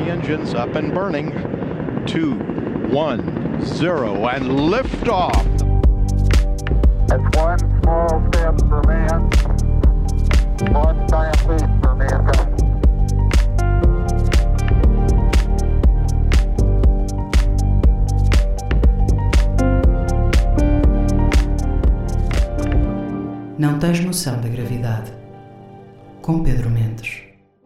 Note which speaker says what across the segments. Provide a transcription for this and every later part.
Speaker 1: the engines up and burning. 2, 1, 0, and liftoff.
Speaker 2: It's one small step for man, one giant leap for mankind.
Speaker 3: Não tens noção da gravidade. Com Pedro Mendes.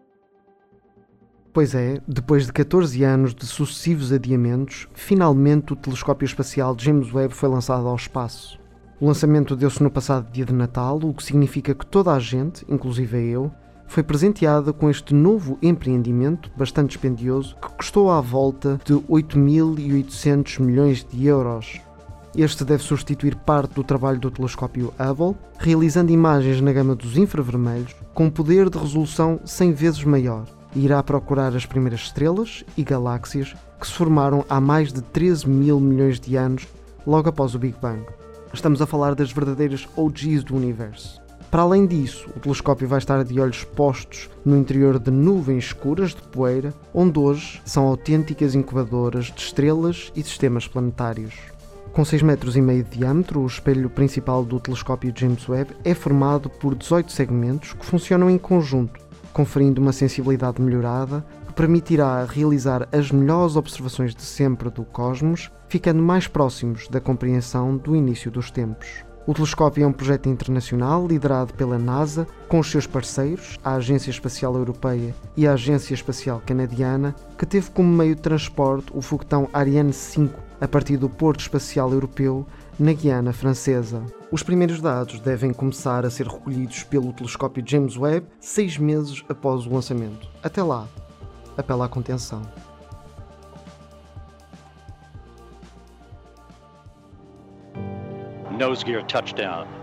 Speaker 4: Pois é, depois de 14 anos de sucessivos adiamentos, finalmente o telescópio espacial James Webb foi lançado ao espaço. O lançamento deu-se no passado dia de Natal, o que significa que toda a gente, inclusive eu, foi presenteada com este novo empreendimento, bastante dispendioso, que custou à volta de 8.800 milhões de euros. Este deve substituir parte do trabalho do telescópio Hubble, realizando imagens na gama dos infravermelhos com um poder de resolução 100 vezes maior, e irá procurar as primeiras estrelas e galáxias que se formaram há mais de 13 mil milhões de anos, logo após o Big Bang. Estamos a falar das verdadeiras OGs do universo. Para além disso, o telescópio vai estar de olhos postos no interior de nuvens escuras de poeira, onde hoje são autênticas incubadoras de estrelas e sistemas planetários. Com 6,5 metros de diâmetro, o espelho principal do telescópio James Webb é formado por 18 segmentos que funcionam em conjunto, conferindo uma sensibilidade melhorada que permitirá realizar as melhores observações de sempre do cosmos, ficando mais próximos da compreensão do início dos tempos. O telescópio é um projeto internacional liderado pela NASA, com os seus parceiros, a Agência Espacial Europeia e a Agência Espacial Canadiana, que teve como meio de transporte o foguetão Ariane 5, a partir do Porto Espacial Europeu, na Guiana Francesa. Os primeiros dados devem começar a ser recolhidos pelo telescópio James Webb 6 meses após o lançamento. Até lá, apela à contenção.
Speaker 1: Nose gear touchdown.